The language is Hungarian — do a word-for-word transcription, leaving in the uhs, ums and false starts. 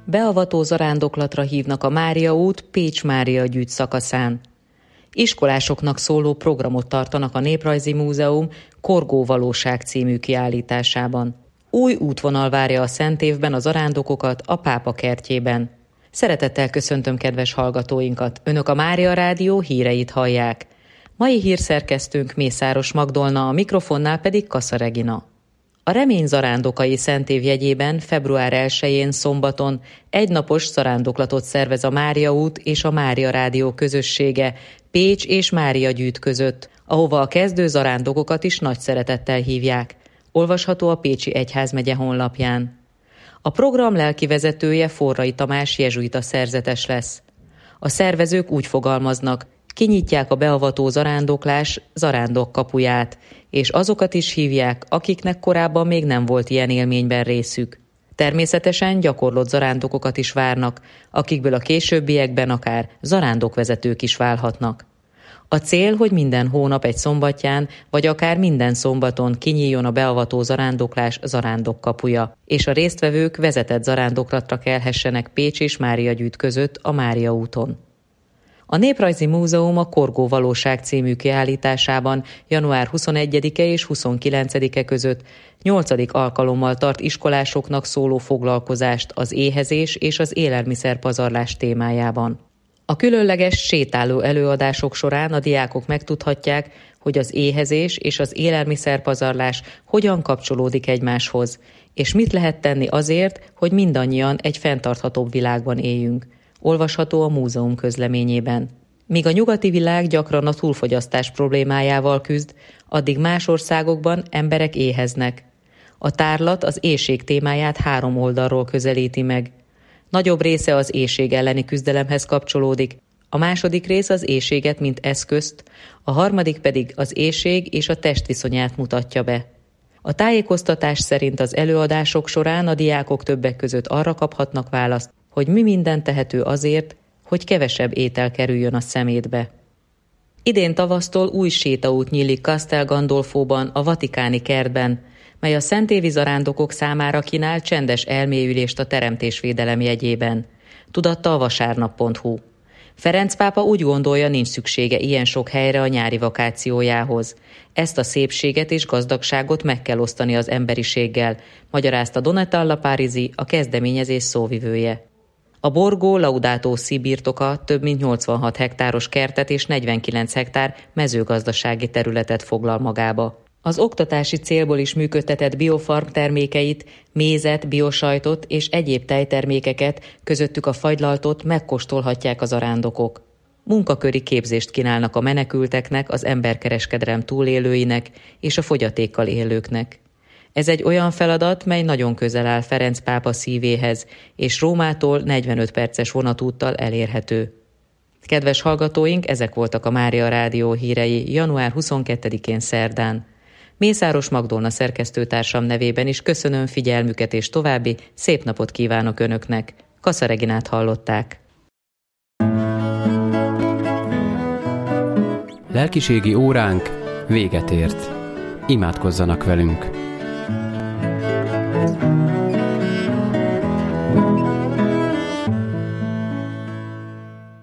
Beavató zarándoklatra hívnak a Mária út Pécs-Mária gyűjt szakaszán. Iskolásoknak szóló programot tartanak a Néprajzi Múzeum Korgó valóság című kiállításában. Új útvonal várja a Szent Évben a zarándokokat a Pápa kertjében. Szeretettel köszöntöm kedves hallgatóinkat, Önök a Mária Rádió híreit hallják. Mai hírszerkesztőnk Mészáros Magdolna, a mikrofonnál pedig Kassa Regina. A Remény zarándokai Szentév jegyében február elsején szombaton egynapos zarándoklatot szervez a Mária út és a Mária Rádió közössége Pécs és Mária gyűjt között, ahova a kezdő zarándokokat is nagy szeretettel hívják. Olvasható a Pécsi Egyházmegye honlapján. A program lelkivezetője Forrai Tamás jezsuita szerzetes lesz. A szervezők úgy fogalmaznak, kinyitják a beavató zarándoklás zarándok kapuját, és azokat is hívják, akiknek korábban még nem volt ilyen élményben részük. Természetesen gyakorlott zarándokokat is várnak, akikből a későbbiekben akár zarándokvezetők is válhatnak. A cél, hogy minden hónap egy szombatján, vagy akár minden szombaton kinyíljon a beavató zarándoklás zarándok kapuja, és a résztvevők vezetett zarándokratra kelhessenek Pécs és Mária gyűjt között a Mária úton. A Néprajzi Múzeum a Korgó valóság című kiállításában január huszonegyedike és huszonkilencedike között nyolcadik alkalommal tart iskolásoknak szóló foglalkozást az éhezés és az élelmiszerpazarlás témájában. A különleges sétáló előadások során a diákok megtudhatják, hogy az éhezés és az élelmiszerpazarlás hogyan kapcsolódik egymáshoz, és mit lehet tenni azért, hogy mindannyian egy fenntarthatóbb világban éljünk. Olvasható a múzeum közleményében. Míg a nyugati világ gyakran a túlfogyasztás problémájával küzd, addig más országokban emberek éheznek. A tárlat az éhség témáját három oldalról közelíti meg. Nagyobb része az éhség elleni küzdelemhez kapcsolódik, a második rész az éhséget mint eszközt, a harmadik pedig az éhség és a test viszonyát mutatja be. A tájékoztatás szerint az előadások során a diákok többek között arra kaphatnak választ, hogy mi minden tehető azért, hogy kevesebb étel kerüljön a szemétbe. Idén tavasztól új sétaút nyílik Castel Gandolfóban, a Vatikáni kertben, mely a szentévi zarándokok számára kínál csendes elmélyülést a teremtésvédelem jegyében. Tudatta a vasárnap pont hu. Ferenc pápa úgy gondolja, nincs szüksége ilyen sok helyre a nyári vakációjához. Ezt a szépséget és gazdagságot meg kell osztani az emberiséggel, magyarázta Donatella Parisi, a kezdeményezés szóvivője. A Borgó Laudato Si birtoka több mint nyolcvanhat hektáros kertet és negyvenkilenc hektár mezőgazdasági területet foglal magába. Az oktatási célból is működtetett biofarm termékeit, mézet, biosajtot és egyéb tejtermékeket, közöttük a fagylaltot megkóstolhatják az zarándokok. Munkaköri képzést kínálnak a menekülteknek, az emberkereskedelem túlélőinek és a fogyatékkal élőknek. Ez egy olyan feladat, mely nagyon közel áll Ferenc pápa szívéhez, és Rómától negyvenöt perces vonatúttal elérhető. Kedves hallgatóink, ezek voltak a Mária Rádió hírei január huszonkettedikén szerdán. Mészáros Magdolna szerkesztőtársam nevében is köszönöm figyelmüket, és további szép napot kívánok Önöknek. Kassa Reginát hallották. Lelkiségi óránk véget ért. Imádkozzanak velünk!